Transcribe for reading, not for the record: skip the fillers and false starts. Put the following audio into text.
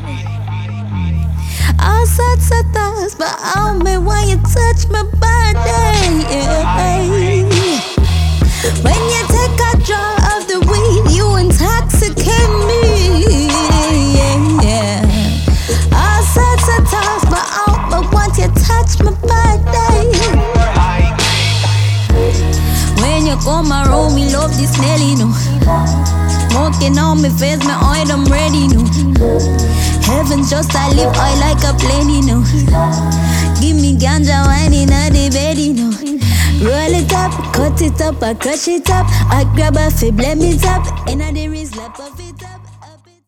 All sorts of thoughts, but all me when you touch my body. Yeah. When you take a draw of the weed, you intoxicate me. Yeah. All sorts of thoughts, but all but once you touch my body. When you come around, me love this smelly, no. Smoking on me face, my oil, I'm ready, no. Heaven's just I live oil like a plane, no. Give me ganja wine in the bed, no. Roll it up, cut it up, I crush it up. I grab a fib, blend it up, and I the wrist, slap of it up.